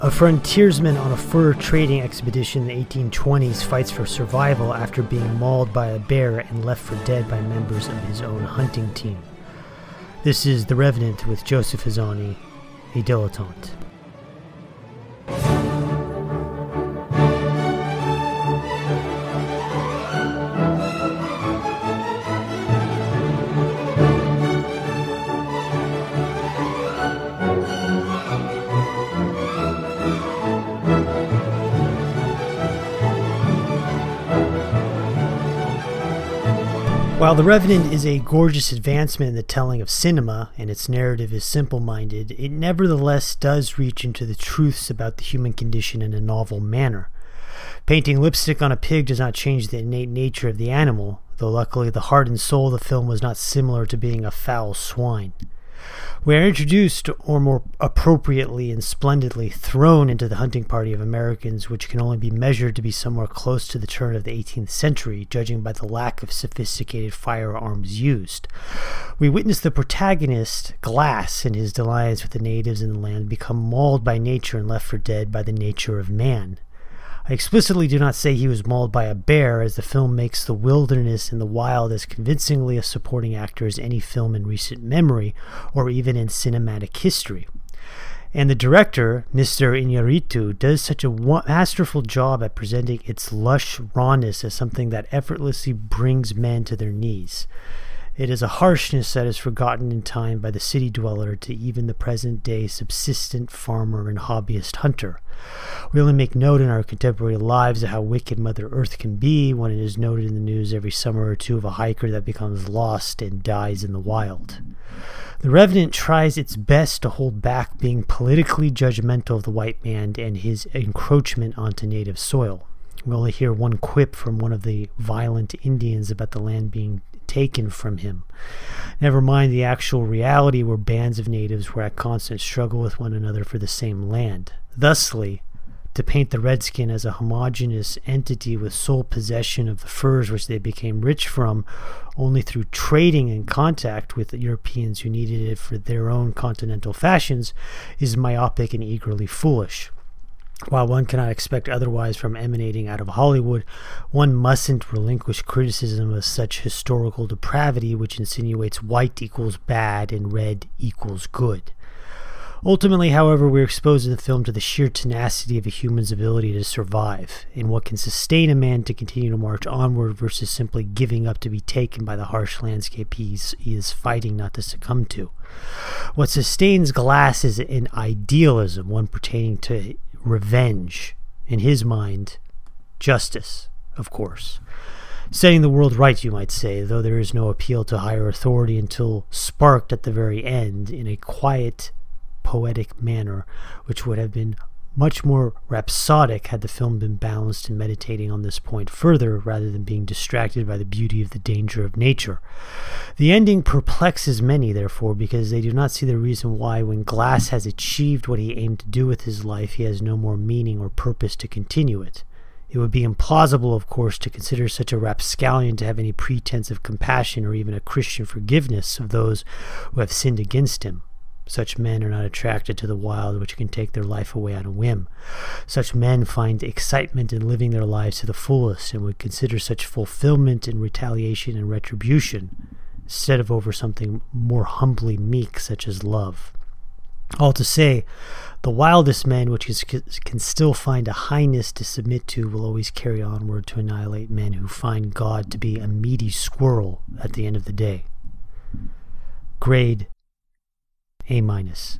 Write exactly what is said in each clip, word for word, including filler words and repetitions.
A frontiersman on a fur trading expedition in the eighteen twenties fights for survival after being mauled by a bear and left for dead by members of his own hunting team. This is The Revenant with Joseph Hazani, a dilettante. While The Revenant is a gorgeous advancement in the telling of cinema, and its narrative is simple-minded, it nevertheless does reach into the truths about the human condition in a novel manner. Painting lipstick on a pig does not change the innate nature of the animal, though luckily the heart and soul of the film was not similar to being a foul swine. We are introduced, or more appropriately and splendidly thrown into the hunting party of Americans, which can only be measured to be somewhere close to the turn of the eighteenth century, judging by the lack of sophisticated firearms used. We witness the protagonist, Glass, in his alliance with the natives in the land, become mauled by nature and left for dead by the nature of man. I explicitly do not say he was mauled by a bear, as the film makes the wilderness and the wild as convincingly a supporting actor as any film in recent memory, or even in cinematic history. And the director, Mister Iñárritu, does such a masterful job at presenting its lush rawness as something that effortlessly brings men to their knees. It is a harshness that is forgotten in time by the city dweller to even the present-day subsistent farmer and hobbyist hunter. We only make note in our contemporary lives of how wicked Mother Earth can be when it is noted in the news every summer or two of a hiker that becomes lost and dies in the wild. The Revenant tries its best to hold back being politically judgmental of the white man and his encroachment onto native soil. We only hear one quip from one of the violent Indians about the land being taken from him. Never mind the actual reality where bands of natives were at constant struggle with one another for the same land. Thusly, to paint the redskin as a homogeneous entity with sole possession of the furs which they became rich from only through trading and contact with the Europeans who needed it for their own continental fashions is myopic and eagerly foolish. While one cannot expect otherwise from emanating out of Hollywood, one mustn't relinquish criticism of such historical depravity which insinuates white equals bad and red equals good. Ultimately, however, we're exposed in the film to the sheer tenacity of a human's ability to survive, and what can sustain a man to continue to march onward versus simply giving up to be taken by the harsh landscape he's, he is fighting not to succumb to. What sustains Glass is an idealism, one pertaining to revenge, in his mind, justice, of course. Setting the world right, you might say, though there is no appeal to higher authority until sparked at the very end in a quiet, poetic manner, which would have been much more rhapsodic had the film been balanced and meditating on this point further rather than being distracted by the beauty of the danger of nature. The ending perplexes many, therefore, because they do not see the reason why, when Glass has achieved what he aimed to do with his life, he has no more meaning or purpose to continue it. It would be implausible, of course, to consider such a rapscallion to have any pretense of compassion or even a Christian forgiveness of those who have sinned against him. Such men are not attracted to the wild, which can take their life away on a whim. Such men find excitement in living their lives to the fullest and would consider such fulfillment in retaliation and retribution, instead of over something more humbly meek, such as love. All to say, the wildest men, which is, can still find a highness to submit to, will always carry onward to annihilate men who find God to be a meaty squirrel at the end of the day. Grade A minus.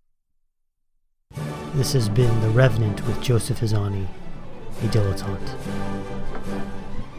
This has been The Revenant with Joseph Hazani, a dilettante.